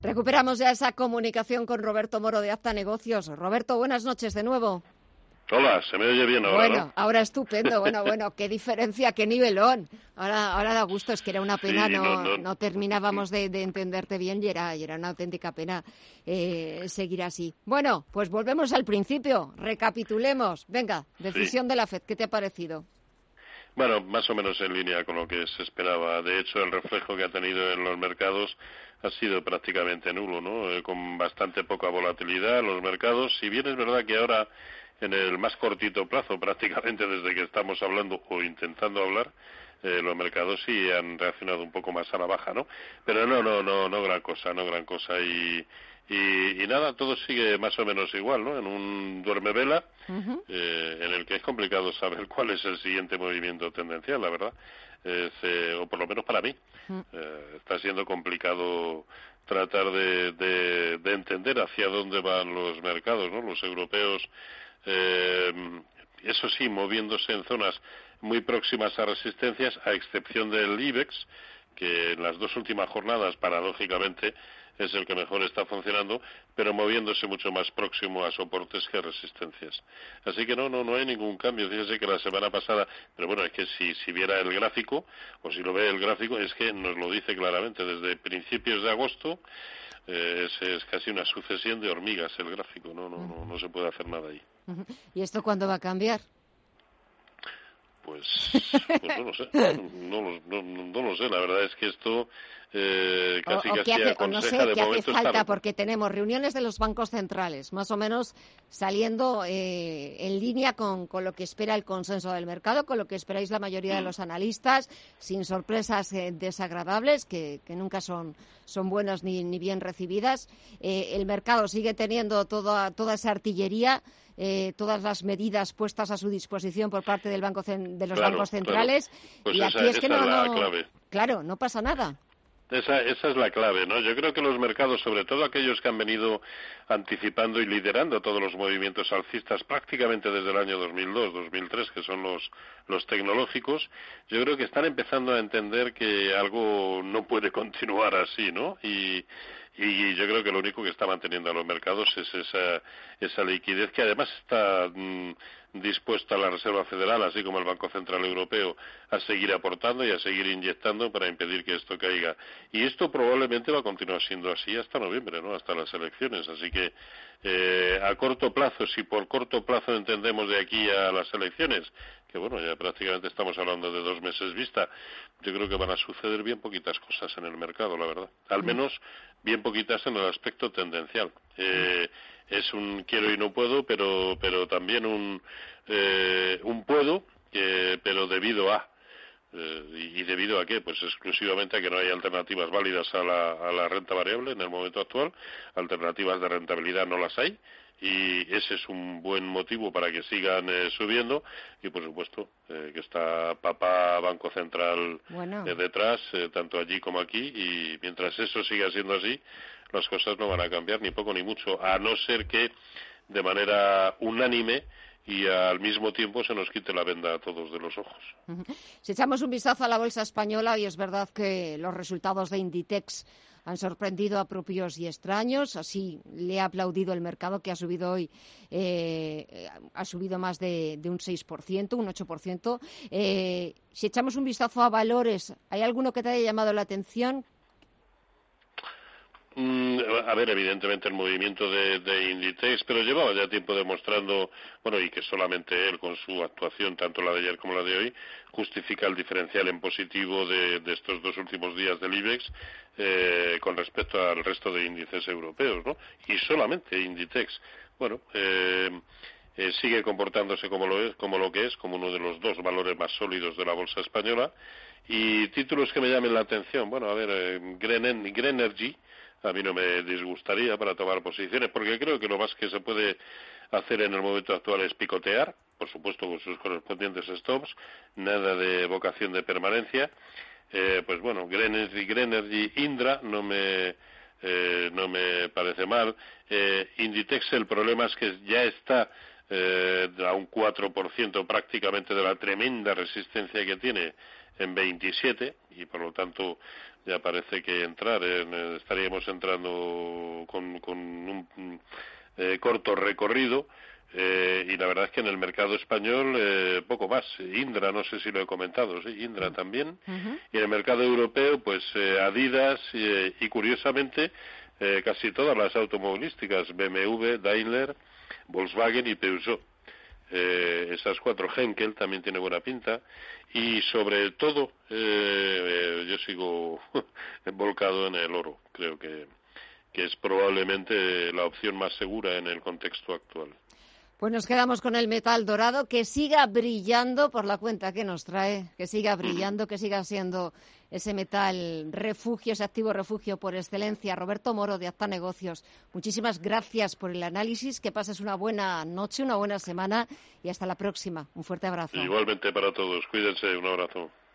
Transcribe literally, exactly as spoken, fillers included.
Recuperamos ya esa comunicación con Roberto Moro de Acta Negocios. Roberto, buenas noches de nuevo. Hola, se me oye bien ahora, Bueno, ¿no? ahora estupendo. Bueno, bueno, qué diferencia, qué nivelón. Ahora, ahora da gusto, es que era una pena, Sí, no, no, no. no terminábamos de, de entenderte bien y era, y era una auténtica pena eh, seguir así. Bueno, pues volvemos al principio, recapitulemos. Venga, decisión Sí. de la F E D, ¿qué te ha parecido? Bueno, más o menos en línea con lo que se esperaba. De hecho, el reflejo que ha tenido en los mercados ha sido prácticamente nulo, ¿no? Eh, con bastante poca volatilidad los mercados. Si bien es verdad que ahora, en el más cortito plazo, prácticamente desde que estamos hablando o intentando hablar, eh, los mercados sí han reaccionado un poco más a la baja, ¿no? Pero no, no, no, no gran cosa, no gran cosa. Y, y, y nada, todo sigue más o menos igual, ¿no? En un duermevela, Uh-huh. eh, en el que es complicado saber cuál es el siguiente movimiento tendencial, la verdad. Es, eh, o por lo menos para mí. Uh-huh. Eh, está siendo complicado tratar de, de, de entender hacia dónde van los mercados, ¿no? Los europeos, eh, eso sí, moviéndose en zonas muy próximas a resistencias, a excepción del IBEX, que en las dos últimas jornadas, paradójicamente, es el que mejor está funcionando, pero moviéndose mucho más próximo a soportes que a resistencias. Así que no, no, no hay ningún cambio. Fíjese que la semana pasada, pero bueno, es que si, si viera el gráfico, o si lo ve el gráfico, es que nos lo dice claramente. Desde principios de agosto eh, es, es casi una sucesión de hormigas el gráfico, no, no, no, no se puede hacer nada ahí. Uh-huh. ¿Y esto cuándo va a cambiar? Pues, pues no lo sé, no, lo- no, no lo sé, la verdad es que esto eh, casi o, o casi qué hace, o no aconseja sé de qué hace momento falta, estar... porque tenemos reuniones de los bancos centrales, más o menos saliendo eh, en línea con, con lo que espera el consenso del mercado, con lo que esperáis la mayoría de Mm. los analistas, sin sorpresas eh, desagradables, que, que nunca son, son buenas ni, ni bien recibidas. Eh, el mercado sigue teniendo toda, toda esa artillería, eh, todas las medidas puestas a su disposición por parte del banco cen- de los Claro, bancos claro. centrales, Pues y esa, aquí es que esa no, es la no, clave. claro, no pasa nada. Esa, esa es la clave, ¿no? Yo creo que los mercados, sobre todo aquellos que han venido anticipando y liderando todos los movimientos alcistas prácticamente desde el año dos mil dos, dos mil tres, que son los, los tecnológicos, yo creo que están empezando a entender que algo no puede continuar así, ¿no? Y, y yo creo que lo único que está manteniendo a los mercados es esa, esa liquidez que además está mmm, dispuesta la Reserva Federal, así como el Banco Central Europeo, a seguir aportando y a seguir inyectando para impedir que esto caiga. Y esto probablemente va a continuar siendo así hasta noviembre, ¿no? Hasta las elecciones. Así que eh, a corto plazo, si por corto plazo entendemos de aquí a las elecciones, que bueno, ya prácticamente estamos hablando de dos meses vista, yo creo que van a suceder bien poquitas cosas en el mercado, la verdad. Al menos bien poquitas en el aspecto tendencial. Eh, es un quiero y no puedo, pero pero también un eh, un puedo, eh, pero debido a eh, y debido a qué, pues exclusivamente a que no hay alternativas válidas a la, a la renta variable en el momento actual. Alternativas de rentabilidad no las hay, y ese es un buen motivo para que sigan eh, subiendo. Y por supuesto eh, que está papá Banco Central Bueno. eh, detrás, eh, tanto allí como aquí, y mientras eso siga siendo así, las cosas no van a cambiar ni poco ni mucho, a no ser que de manera unánime y al mismo tiempo se nos quite la venda a todos de los ojos. Si echamos un vistazo a la bolsa española, y es verdad que los resultados de Inditex han sorprendido a propios y extraños, así le ha aplaudido el mercado, que ha subido hoy, eh, ha subido más de, de un seis por ciento, un ocho por ciento. Eh, si echamos un vistazo a valores, ¿hay alguno que te haya llamado la atención? Mm, a ver, evidentemente el movimiento de, de Inditex, pero llevaba ya tiempo demostrando, bueno, y que solamente él con su actuación, tanto la de ayer como la de hoy, justifica el diferencial en positivo de, de estos dos últimos días del IBEX eh, con respecto al resto de índices europeos, ¿no? Y solamente Inditex. Bueno, eh, eh, sigue comportándose como lo es, como lo que es, como uno de los dos valores más sólidos de la bolsa española. Y títulos que me llamen la atención, bueno, a ver, eh, Green, Greenergy, a mí no me disgustaría para tomar posiciones, porque creo que lo más que se puede hacer en el momento actual es picotear, por supuesto con sus correspondientes stops, nada de vocación de permanencia. Eh, pues bueno, Greenergy, Greenergy, Indra no me eh, no me parece mal. Eh, Inditex, el problema es que ya está eh, a un cuatro por ciento prácticamente de la tremenda resistencia que tiene en veintisiete, y por lo tanto ya parece que entrar, en, estaríamos entrando con, con un eh, corto recorrido. Eh, y la verdad es que en el mercado español eh, poco más. Indra, no sé si lo he comentado, sí, Indra uh-huh. también. Uh-huh. Y en el mercado europeo, pues eh, Adidas eh, y curiosamente eh, casi todas las automovilísticas, B M W, Daimler, Volkswagen y Peugeot. Eh, esas cuatro, Henkel también tiene buena pinta. Y sobre todo, eh, eh, yo sigo volcado en el oro. Creo que, que es probablemente la opción más segura en el contexto actual. Pues nos quedamos con el metal dorado, que siga brillando por la cuenta que nos trae, que siga brillando, que siga siendo ese metal refugio, ese activo refugio por excelencia. Roberto Moro, de Acta Negocios, muchísimas gracias por el análisis, que pases una buena noche, una buena semana y hasta la próxima. Un fuerte abrazo. Igualmente para todos, cuídense, un abrazo.